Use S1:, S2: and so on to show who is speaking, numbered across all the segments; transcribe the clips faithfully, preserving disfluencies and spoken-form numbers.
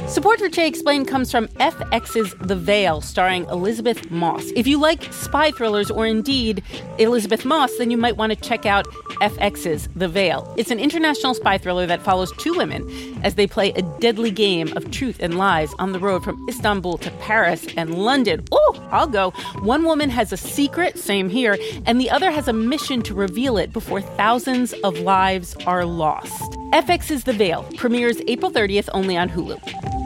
S1: Support for Che Explained comes from F X's The Veil, starring Elizabeth Moss. If you like spy thrillers or indeed Elizabeth Moss, then you might want to check out F X's The Veil. It's an international spy thriller that follows two women as they play a deadly game of truth and lies on the road from Istanbul to Paris and London. Oh, I'll go. One woman has a secret, same here, and the other has a mission to reveal it before thousands of lives are lost. F X's The Veil premieres April thirtieth only on Hulu.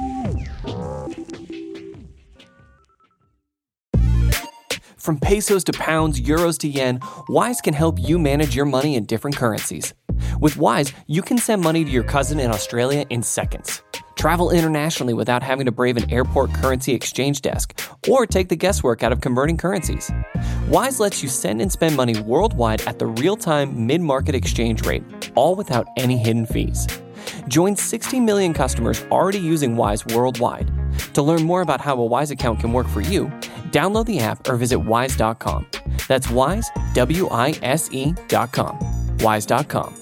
S2: From pesos to pounds, euros to yen, Wise can help you manage your money in different currencies. With Wise, you can send money to your cousin in Australia in seconds. Travel internationally without having to brave an airport currency exchange desk or take the guesswork out of converting currencies. Wise lets you send and spend money worldwide at the real-time mid-market exchange rate, all without any hidden fees. Join sixty million customers already using Wise worldwide. To learn more about how a Wise account can work for you, download the app or visit wise dot com. That's Wise, W I S E dot com. wise dot com.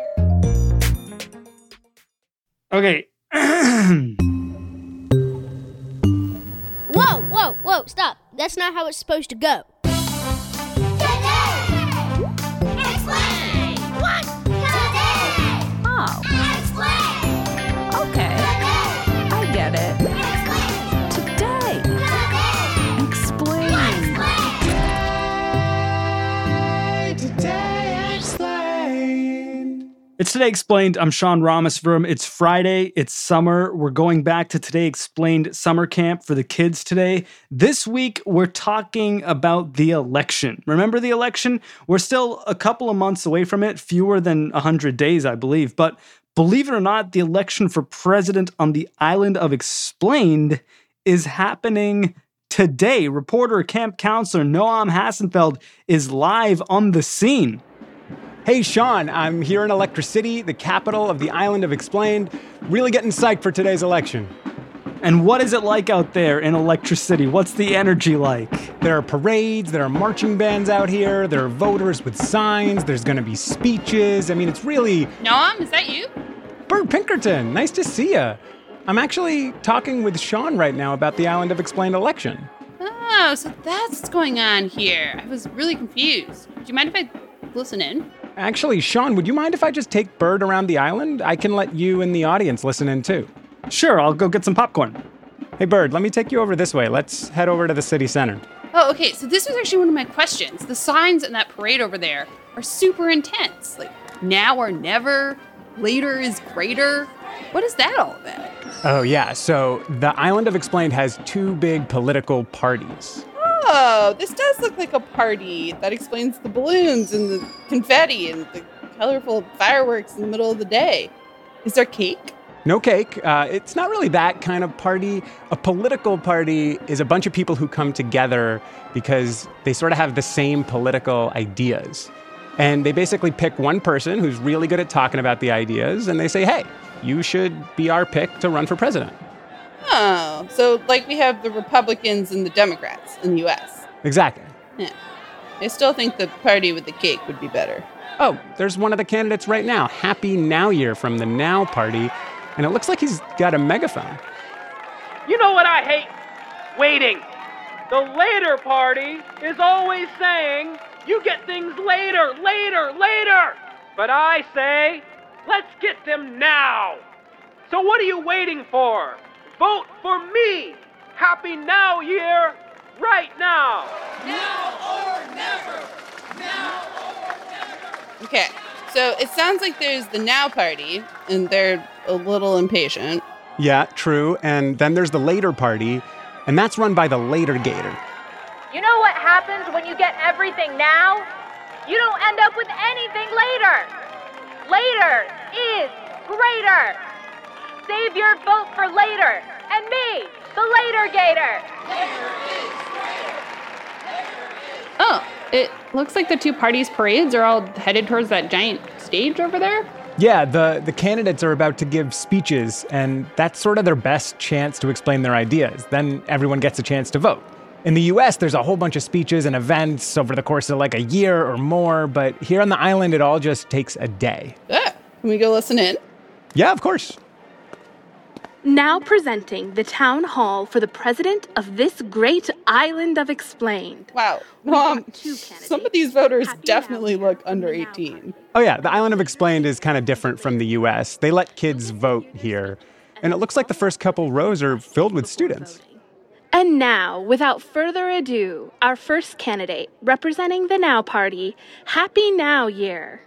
S3: Okay.
S4: Whoa, whoa, whoa, stop. That's not how it's supposed to go.
S5: Today! Explain! What? Today!
S6: Oh.
S5: Explain!
S6: Okay.
S5: Today!
S6: I get it.
S5: Explain!
S6: Today.
S5: Today!
S6: Explain.
S5: Today Explain!
S3: It's Today Explained. I'm Sean Rameswaram. It's Friday. It's summer. We're going back to Today Explained summer camp for the kids today. This week, we're talking about the election. Remember the election? We're still a couple of months away from it, fewer than one hundred days, I believe. But believe it or not, the election for president on the island of Explained is happening today. Reporter, camp counselor Noam Hassenfeld is live on the scene.
S7: Hey, Sean, I'm here in Electric City, the capital of the island of Explained. Really getting psyched for today's election.
S3: And what is it like out there in Electric City? What's the energy like?
S7: There are parades, there are marching bands out here, there are voters with signs, there's going to be speeches. I mean, it's really...
S8: Noam, is that you?
S7: Bert Pinkerton, nice to see you. I'm actually talking with Sean right now about the island of Explained election.
S8: Oh, so that's what's going on here. I was really confused. Do you mind if I listen in?
S7: Actually, Sean, would you mind if I just take Bird around the island? I can let you and the audience listen in too.
S3: Sure, I'll go get some popcorn.
S7: Hey, Bird, let me take you over this way. Let's head over to the city center.
S8: Oh, okay, so this was actually one of my questions. The signs in that parade over there are super intense. Like, now or never, later is greater. What is that all about?
S7: Oh, yeah, so the island of Explained has two big political parties.
S8: Oh, this does look like a party. That explains the balloons and the confetti and the colorful fireworks in the middle of the day. Is there cake?
S7: No cake. Uh, it's not really that kind of party. A political party is a bunch of people who come together because they sort of have the same political ideas. And they basically pick one person who's really good at talking about the ideas, and they say, hey, you should be our pick to run for president.
S8: Oh, so like we have the Republicans and the Democrats in the U S.
S7: Exactly.
S8: Yeah. I still think the party with the cake would be better.
S7: Oh, there's one of the candidates right now. Happy Now Year from the Now Party. And it looks like he's got a megaphone.
S9: You know what I hate? Waiting. The later party is always saying, you get things later, later, later. But I say, let's get them now. So what are you waiting for? Vote for me. Happy Now Year right now.
S5: Now or never. Now or never.
S8: Okay, so it sounds like there's the Now Party, and they're a little impatient.
S7: Yeah, true. And then there's the Later Party, and that's run by the Later Gator.
S10: You know what happens when you get everything now? You don't end up with anything later. Later is greater. Save your vote for later. And me, the Later Gator.
S5: Later is greater. Later is
S8: Oh, it looks like the two parties' parades are all headed towards that giant stage over there.
S7: Yeah, the, the candidates are about to give speeches, and that's sort of their best chance to explain their ideas. Then everyone gets a chance to vote. In the U S, there's a whole bunch of speeches and events over the course of like a year or more, but here on the island, it all just takes a day.
S8: Ah, can we go listen in?
S7: Yeah, of course.
S6: Now presenting the town hall for the president of this great island of Explained.
S8: Wow. Mom, some of these voters definitely look under eighteen.
S7: Oh yeah, the island of Explained is kind of different from the U S. They let kids vote here. And it looks like the first couple rows are filled with students.
S6: And now, without further ado, our first candidate representing the Now Party, Happy Now Year.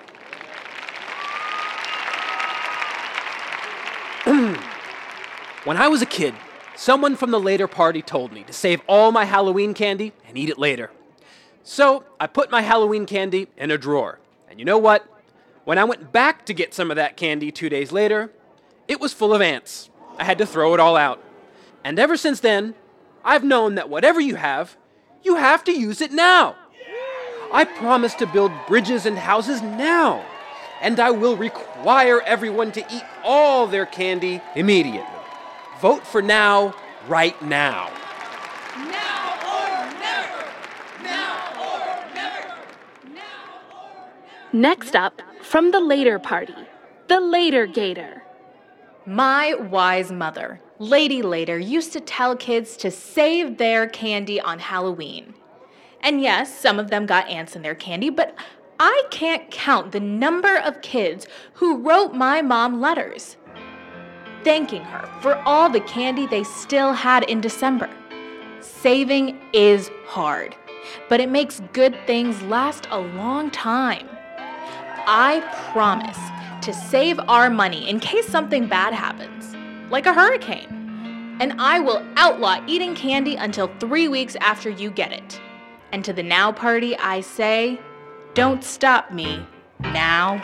S11: When I was a kid, someone from the Later Party told me to save all my Halloween candy and eat it later. So I put my Halloween candy in a drawer. And you know what? When I went back to get some of that candy two days later, it was full of ants. I had to throw it all out. And ever since then, I've known that whatever you have, you have to use it now. I promise to build bridges and houses now. And I will require everyone to eat all their candy immediately. Vote for now, right now.
S5: Now or never! Now or never! Now or never!
S6: Next up, from the Later Party, the Later Gator.
S12: My wise mother, Lady Later, used to tell kids to save their candy on Halloween. And yes, some of them got ants in their candy, but I can't count the number of kids who wrote my mom letters, thanking her for all the candy they still had in December. Saving is hard, but it makes good things last a long time. I promise to save our money in case something bad happens, like a hurricane. And I will outlaw eating candy until three weeks after you get it. And to the Now Party, I say, don't stop me now.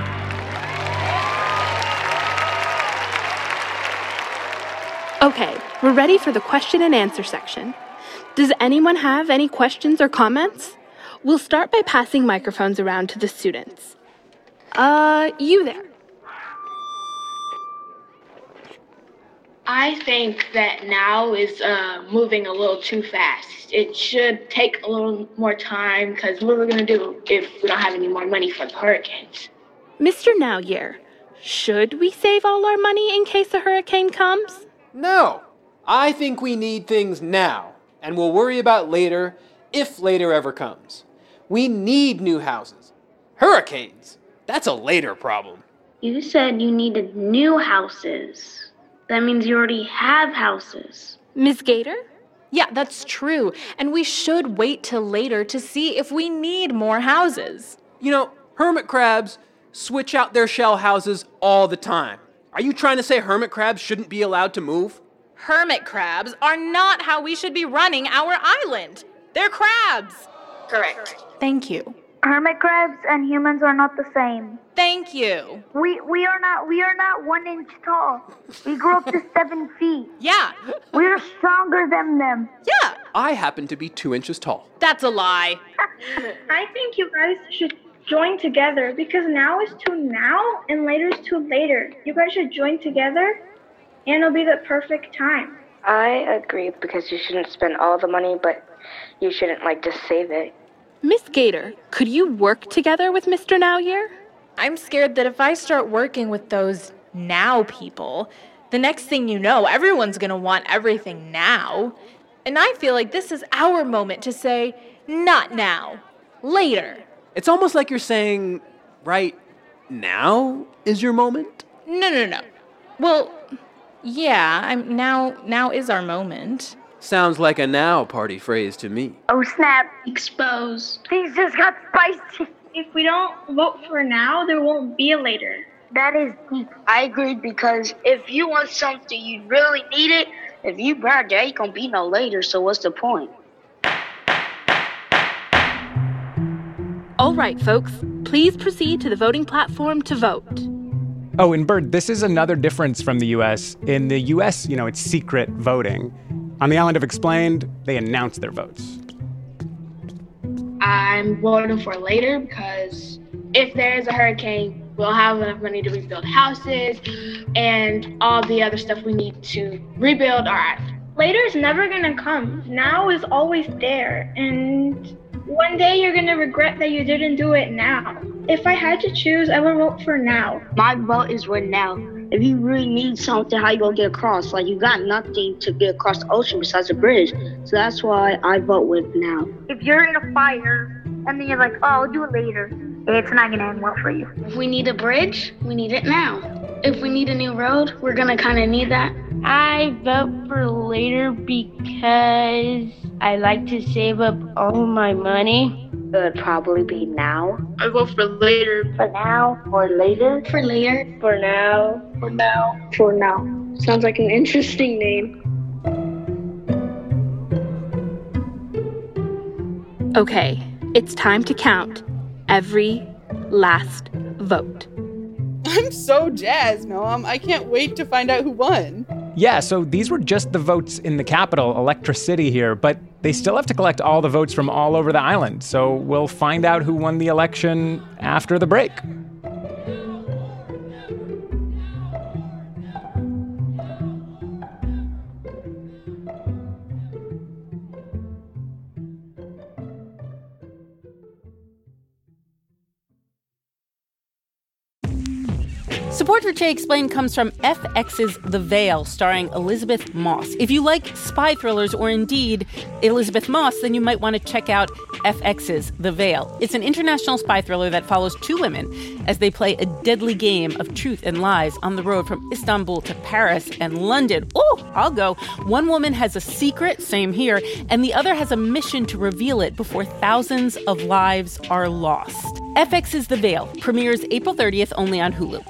S6: Okay, we're ready for the question and answer section. Does anyone have any questions or comments? We'll start by passing microphones around to the students. Uh, you there.
S13: I think that now is uh, moving a little too fast. It should take a little more time, because what are we going to do if we don't have any more money for the hurricanes?
S6: Mister Now Year, should we save all our money in case a hurricane comes?
S11: No, I think we need things now, and we'll worry about later if later ever comes. We need new houses. Hurricanes, that's a later problem.
S13: You said you needed new houses. That means you already have houses.
S6: Miz Gator?
S12: Yeah, that's true. And we should wait till later to see if we need more houses.
S11: You know, hermit crabs switch out their shell houses all the time. Are you trying to say hermit crabs shouldn't be allowed to move?
S12: Hermit crabs are not how we should be running our island. They're crabs.
S13: Correct.
S12: Thank you.
S14: Hermit crabs and humans are not the same.
S12: Thank you.
S14: We we are not we are not one inch tall. We grew up to seven feet.
S12: Yeah.
S14: We are stronger than them.
S12: Yeah.
S11: I happen to be two inches tall.
S12: That's a lie.
S15: I think you guys should join together, because now is too now and later is too later. You guys should join together and it'll be the perfect time.
S16: I agree, because you shouldn't spend all the money, but you shouldn't like just save it.
S6: Miss Gator, could you work together with Mister Now Year?
S12: I'm scared that if I start working with those now people, the next thing you know, everyone's going to want everything now. And I feel like this is our moment to say, not now, later.
S11: It's almost like you're saying, right now is your moment?
S12: No, no, no. Well, yeah, I'm now now is our moment.
S11: Sounds like a Now Party phrase to me.
S14: Oh snap.
S13: Exposed.
S14: Things just got spicy.
S15: If we don't vote for now, there won't be a later.
S14: That is deep.
S17: I agree, because if you want something, you really need it. If you burn, there ain't gonna be no later, so what's the point?
S6: All right, folks, please proceed to the voting platform to vote.
S7: Oh, and Bird, this is another difference from the U S. In the U S, you know, it's secret voting. On the island of Explained, they announce their votes.
S13: I'm voting for later, because if there is a hurricane, we'll have enough money to rebuild houses and all the other stuff we need to rebuild our island.
S15: Later is never gonna come. Now is always there, and one day you're gonna regret that you didn't do it now. If I had to choose, I would vote for now.
S17: My vote is for now, if you really need something, how you gonna get across? Like, you got nothing to get across the ocean besides a bridge. So that's why I vote with now.
S14: If you're in a fire and then you're like, oh, I'll do it later, it's not gonna end well for you.
S13: If we need a bridge, we need it now. If we need a new road, we're gonna kind of need that.
S18: I vote for later because I like to save up all my money.
S16: It would probably be now.
S15: I vote for later.
S16: For now. Or later.
S13: For later.
S18: For now.
S15: For now.
S17: For now. Sounds like an interesting name.
S6: Okay, it's time to count every last vote.
S8: I'm so jazzed, Noam. I can't wait to find out who won.
S7: Yeah, so these were just the votes in the capital, Electricity here, but they still have to collect all the votes from all over the island. So we'll find out who won the election after the break.
S1: Support for Jay Explained comes from F X's The Veil, starring Elizabeth Moss. If you like spy thrillers or indeed Elizabeth Moss, then you might want to check out F X's The Veil. It's an international spy thriller that follows two women as they play a deadly game of truth and lies on the road from Istanbul to Paris and London. Oh, I'll go. One woman has a secret, same here, and the other has a mission to reveal it before thousands of lives are lost. F X's The Veil premieres April thirtieth only on Hulu.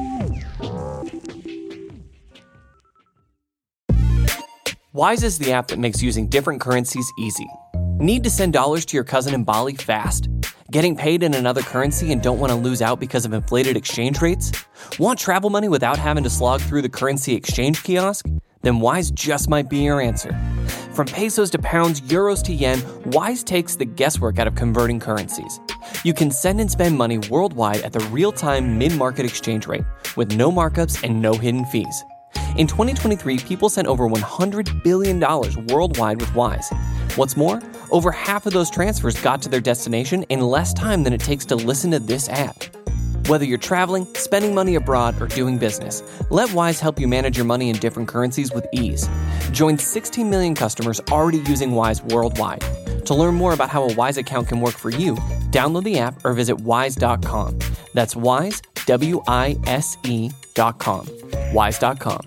S2: Wise is the app that makes using different currencies easy. Need to send dollars to your cousin in Bali fast? Getting paid in another currency and don't want to lose out because of inflated exchange rates? Want travel money without having to slog through the currency exchange kiosk? Then Wise just might be your answer. From pesos to pounds, euros to yen, Wise takes the guesswork out of converting currencies. You can send and spend money worldwide at the real-time mid-market exchange rate with no markups and no hidden fees. In twenty twenty-three, people sent over one hundred billion dollars worldwide with Wise. What's more, over half of those transfers got to their destination in less time than it takes to listen to this app. Whether you're traveling, spending money abroad, or doing business, let Wise help you manage your money in different currencies with ease. Join sixteen million customers already using Wise worldwide. To learn more about how a Wise account can work for you, download the app or visit wise dot com. That's Wise, W I S E dot com. wise dot com.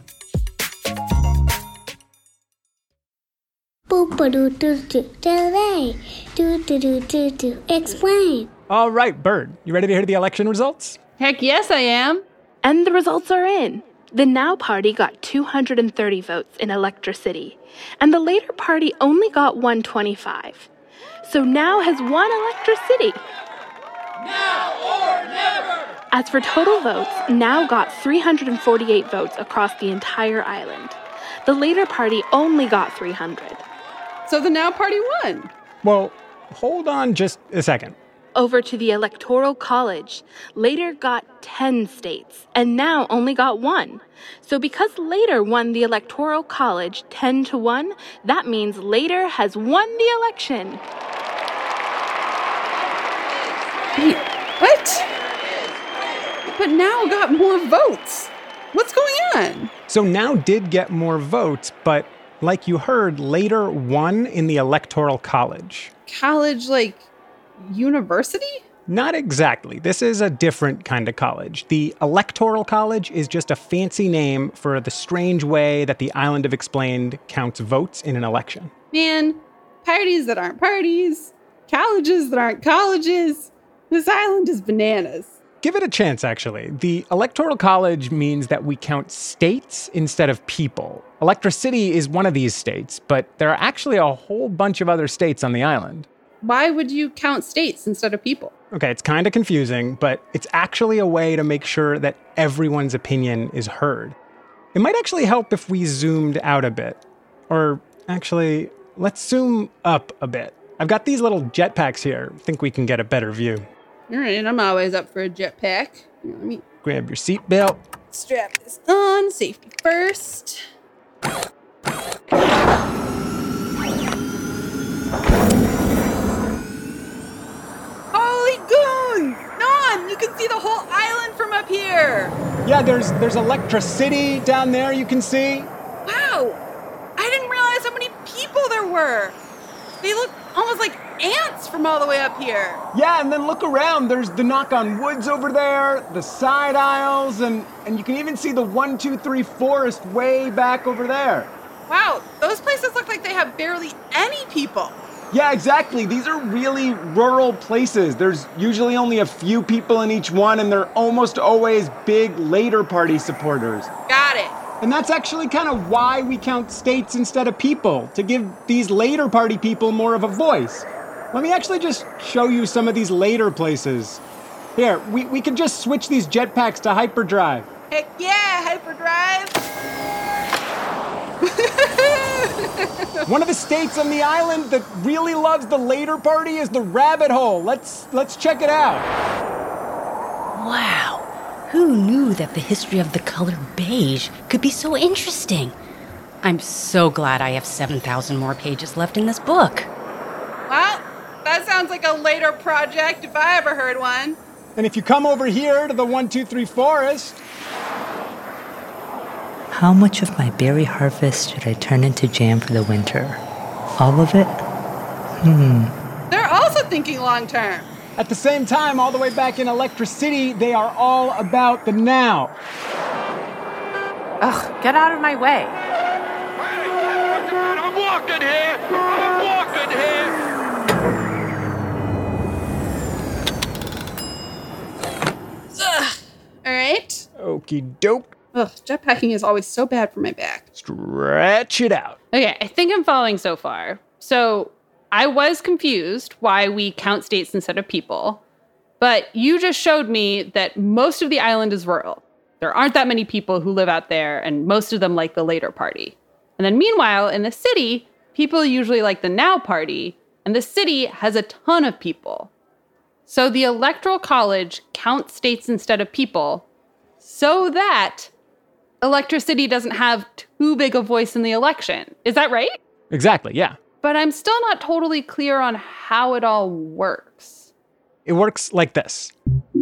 S14: Explain.
S7: All right, Bird, you ready to hear the election results?
S8: Heck yes, I am.
S6: And the results are in. The Now Party got two hundred thirty votes in Electricity, and the Later Party only got one hundred twenty-five. So Now has won Electricity.
S5: Now or never!
S6: As for total votes, Now got three hundred forty-eight votes across the entire island. The Later Party only got three hundred.
S8: So the Now Party won.
S7: Well, hold on just a second.
S6: Over to the Electoral College. Later got ten states, and Now only got one. So because Later won the Electoral College ten to one, that means Later has won the election.
S8: Wait, what? But Now got more votes. What's going on?
S7: So Now did get more votes, but like you heard, Later won in the Electoral College.
S8: College, like university?
S7: Not exactly. This is a different kind of college. The Electoral College is just a fancy name for the strange way that the Island of Explained counts votes in an election.
S8: Man, parties that aren't parties, colleges that aren't colleges. This island is bananas.
S7: Give it a chance, actually. The Electoral College means that we count states instead of people. Electricity is one of these states, but there are actually a whole bunch of other states on the island.
S8: Why would you count states instead of people?
S7: Okay, it's kind of confusing, but it's actually a way to make sure that everyone's opinion is heard. It might actually help if we zoomed out a bit. Or actually, let's zoom up a bit. I've got these little jetpacks here. I think we can get a better view.
S8: All right, I'm always up for a jetpack. Here, let me
S7: grab your seatbelt.
S8: Strap this on, safety first. Holy goons! Nom, you can see the whole island from up here!
S7: Yeah, there's there's Electra City down there you can see.
S8: Wow! I didn't realize how many people there were. They look almost like ants from all the way up here.
S7: Yeah, and then look around. There's the Knock on Woods over there, the side aisles, and, and you can even see the one two three Forest way back over there.
S8: Wow, those places look like they have barely any people.
S7: Yeah, exactly. These are really rural places. There's usually only a few people in each one, and they're almost always big Later Party supporters.
S8: Got it.
S7: And that's actually kind of why we count states instead of people, to give these Later Party people more of a voice. Let me actually just show you some of these later places. Here, we, we can just switch these jetpacks to hyperdrive.
S8: Heck yeah, hyperdrive!
S7: One of the states on the island that really loves the Later Party is the Rabbit Hole. Let's let's check it out.
S19: Wow. Who knew that the history of the color beige could be so interesting? I'm so glad I have seven thousand more pages left in this book.
S8: Well, that sounds like a later project if I ever heard one.
S7: And if you come over here to the one two three Forest...
S20: How much of my berry harvest should I turn into jam for the winter? All of it? Hmm.
S8: They're also thinking long term.
S7: At the same time, all the way back in Electra City, they are all about the now.
S1: Ugh, get out of my way.
S5: I'm walking here! I'm walking here!
S8: Ugh. All right.
S7: Okie doke.
S8: Ugh, jetpacking is always so bad for my back.
S7: Stretch it out.
S8: Okay, I think I'm following so far. So I was confused why we count states instead of people, but you just showed me that most of the island is rural. There aren't that many people who live out there, and most of them like the Later Party. And then meanwhile, in the city, people usually like the Now Party, and the city has a ton of people. So the Electoral College counts states instead of people so that Electra City doesn't have too big a voice in the election. Is that right?
S7: Exactly, yeah.
S8: But I'm still not totally clear on how it all works.
S7: It works like this.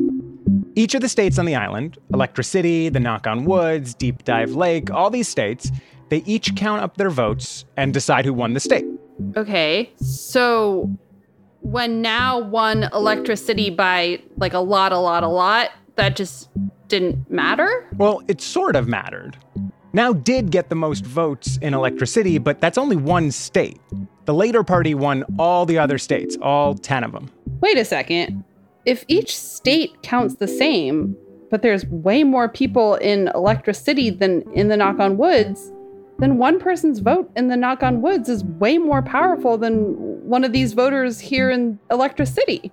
S7: Each of the states on the island, Electra City, the Knock on Woods, Deep Dive Lake, all these states, they each count up their votes and decide who won the state.
S8: Okay, so when Now won Electra City by like a lot, a lot, a lot, that just didn't matter?
S7: Well, it sort of mattered. Now did get the most votes in Electra City, but that's only one state. The Later Party won all the other states, all ten of them.
S8: Wait a second. If each state counts the same, but there's way more people in Electra City than in the Knock on Woods, then one person's vote in the Knock on Woods is way more powerful than one of these voters here in Electra City.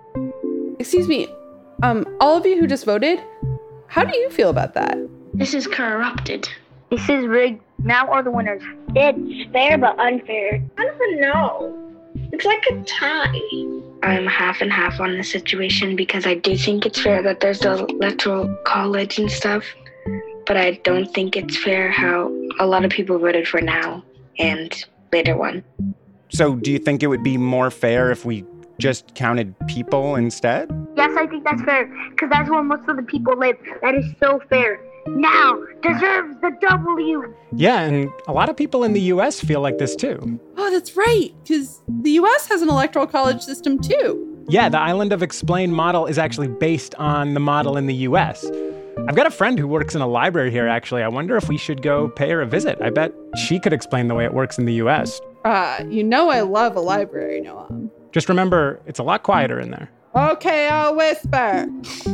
S8: Excuse me, um, all of you who just voted, how do you feel about that?
S13: This is corrupted.
S14: This is rigged. Now are the winners.
S17: It's fair but unfair.
S15: I don't even know. It's like a tie.
S16: I'm half and half on this situation because I do think it's fair that there's the electoral college and stuff, but I don't think it's fair how a lot of people voted for Now and later won.
S7: So do you think it would be more fair if we just counted people instead?
S14: Yes, I think that's fair, because that's where most of the people live. That is so fair. Now deserves the W.
S7: Yeah, and a lot of people in the U S feel like this too.
S8: Oh, that's right, because the U S has an electoral college system too.
S7: Yeah, the Island of Explained model is actually based on the model in the U S. I've got a friend who works in a library here, actually. I wonder if we should go pay her a visit. I bet she could explain the way it works in the U S.
S8: Uh, you know I love a library, Noam.
S7: Just remember, it's a lot quieter in there.
S8: Okay, I'll whisper.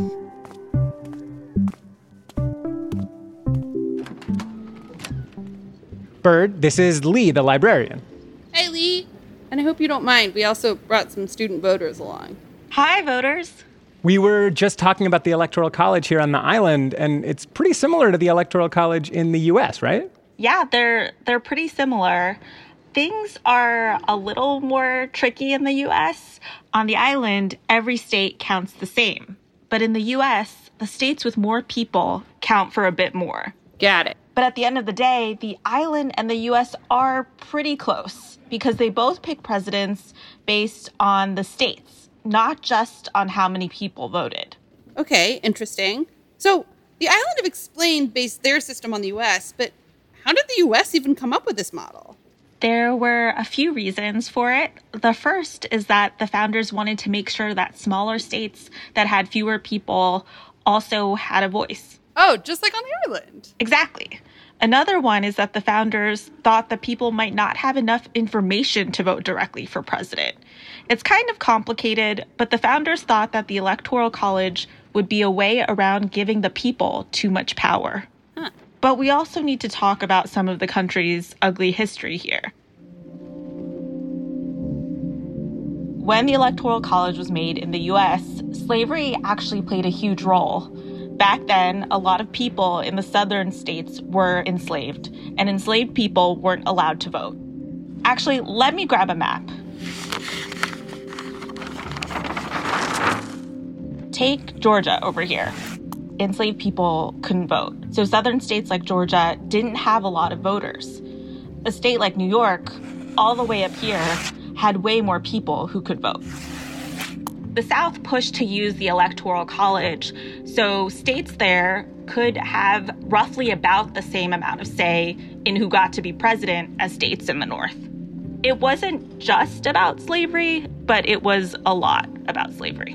S7: Bird, this is Lee, the librarian.
S8: Hey, Lee. And I hope you don't mind. We also brought some student voters along.
S21: Hi, voters.
S7: We were just talking about the Electoral College here on the island, and it's pretty similar to the Electoral College in the U S, right?
S21: Yeah, they're they're pretty similar. Things are a little more tricky in the U S. On the island, every state counts the same. But in the U S, the states with more people count for a bit more.
S8: Got it.
S21: But at the end of the day, the island and the U S are pretty close because they both pick presidents based on the states, not just on how many people voted.
S8: Okay, interesting. So
S4: The Island of Explained based their system on the U S, but how did the U S even come up with this model?
S21: There were a few reasons for it. The first is that the founders wanted to make sure that smaller states that had fewer people also had a voice.
S4: Oh, just like on the island.
S21: Exactly. Another one is that the founders thought that people might not have enough information to vote directly for president. It's kind of complicated, but the founders thought that the Electoral College would be a way around giving the people too much power. Huh. But we also need to talk about some of the country's ugly history here. When the Electoral College was made in the U S, slavery actually played a huge role. Back then, a lot of people in the southern states were enslaved, and enslaved people weren't allowed to vote. Actually, let me grab a map. Take Georgia over here. Enslaved people couldn't vote, so southern states like Georgia didn't have a lot of voters. A state like New York, all the way up here, had way more people who could vote. The South pushed to use the Electoral College, so states there could have roughly about the same amount of say in who got to be president as states in the North. It wasn't just about slavery, but it was a lot about slavery.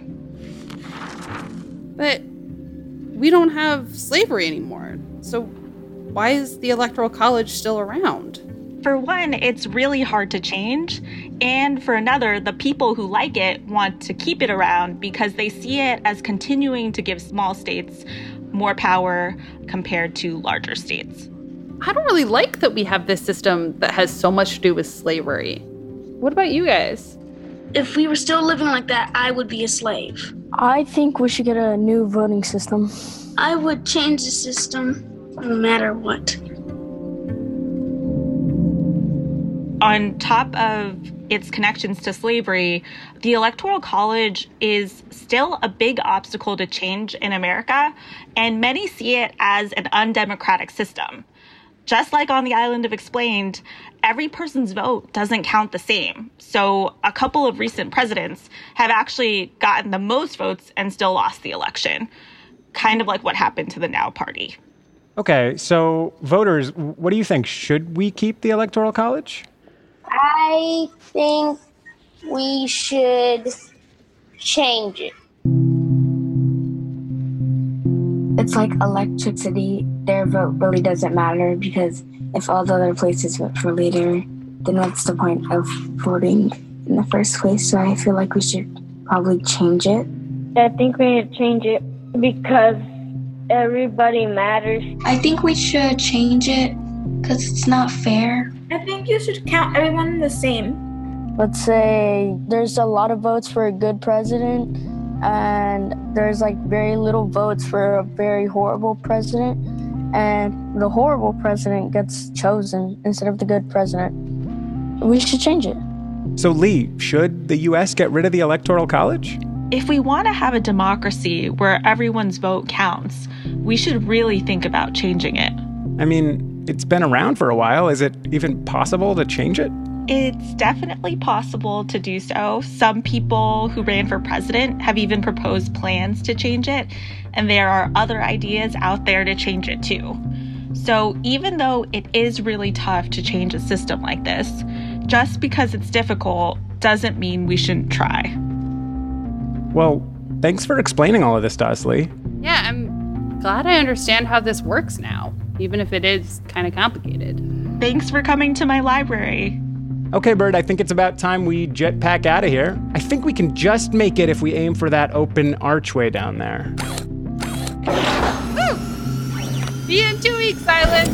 S4: But we don't have slavery anymore, so why is the Electoral College still around?
S21: For one, it's really hard to change. And for another, the people who like it want to keep it around because they see it as continuing to give small states more power compared to larger states.
S8: I don't really like that we have this system that has so much to do with slavery. What about you guys?
S17: If we were still living like that, I would be a slave.
S22: I think we should get a new voting system.
S17: I would change the system no matter what.
S21: On top of its connections to slavery, the Electoral College is still a big obstacle to change in America, and many see it as an undemocratic system. Just like on the Island of Explained, every person's vote doesn't count the same. So a couple of recent presidents have actually gotten the most votes and still lost the election, kind of like what happened to the Now Party.
S7: Okay, so voters, what do you think? Should we keep the Electoral College?
S14: I think we should change it.
S16: It's like electricity. Their vote really doesn't matter because if all the other places vote for later, then what's the point of voting in the first place? So I feel like we should probably change it.
S18: I think we need to change it because everybody matters.
S23: I think we should change it because it's not fair.
S15: I think you should count everyone the same.
S22: Let's say there's a lot of votes for a good president and there's like very little votes for a very horrible president, and the horrible president gets chosen instead of the good president. We should change it.
S7: So Lee, should the U S get rid of the Electoral College?
S21: If we want to have a democracy where everyone's vote counts, we should really think about changing it.
S7: I mean, it's been around for a while. Is it even possible to change it?
S21: It's definitely possible to do so. Some people who ran for president have even proposed plans to change it, and there are other ideas out there to change it too. So even though it is really tough to change a system like this, just because it's difficult doesn't mean we shouldn't try.
S7: Well, thanks for explaining all of this to us, Lee.
S8: Yeah, I'm glad I understand how this works now, even if it is kind of complicated.
S21: Thanks for coming to my library.
S7: Okay, Bird, I think it's about time we jetpack out of here. I think we can just make it if we aim for that open archway down there.
S8: Woo! See you in two weeks, Island!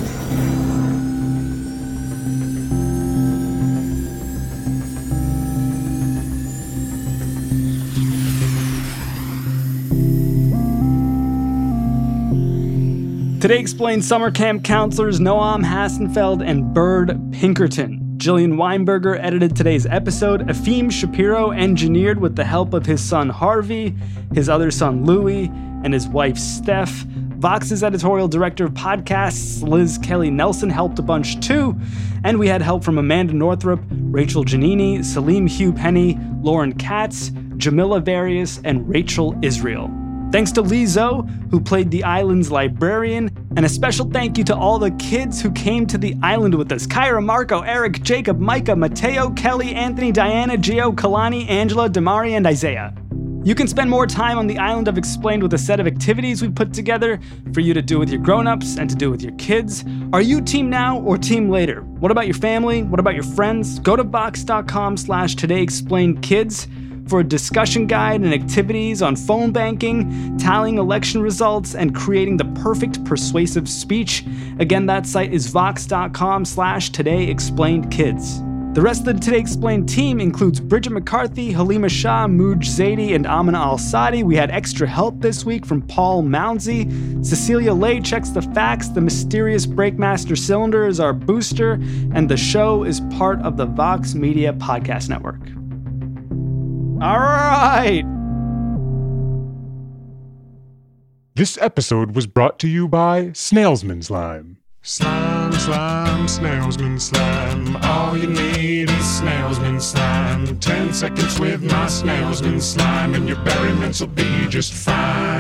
S3: Today Explained summer camp counselors Noam Hassenfeld and Bird Pinkerton. Jillian Weinberger edited today's episode. Efim Shapiro engineered with the help of his son Harvey, his other son Louie, and his wife Steph. Vox's editorial director of podcasts, Liz Kelly Nelson, helped a bunch too. And we had help from Amanda Northrup, Rachel Giannini, Salim Hugh Penny, Lauren Katz, Jamila Various, and Rachel Israel. Thanks to Lee Zoe, who played the island's librarian, and a special thank you to all the kids who came to the island with us. Kyra, Marco, Eric, Jacob, Micah, Mateo, Kelly, Anthony, Diana, Gio, Kalani, Angela, Damari, and Isaiah. You can spend more time on the island of Explained with a set of activities we put together for you to do with your grown-ups and to do with your kids. Are you team now or team later? What about your family? What about your friends? Go to vox.com slash today explained kids for a discussion guide and activities on phone banking, tallying election results, and creating the perfect persuasive speech. Again, that site is vox.com slash today explained kids. The rest of the Today Explained team includes Bridget McCarthy, Halima Shah, Mooj Zaidi, and Amina Al-Sadi. We had extra help this week from Paul Mounsey. Cecilia Lay checks the facts. The mysterious Breakmaster Cylinder is our booster, and the show is part of the Vox Media Podcast Network. All right.
S9: This episode was brought to you by Snailsman Slime. Slime, slime, snailsman slime. All you need is snailsman slime. Ten seconds with my snailsman slime, and your berryments will be just fine.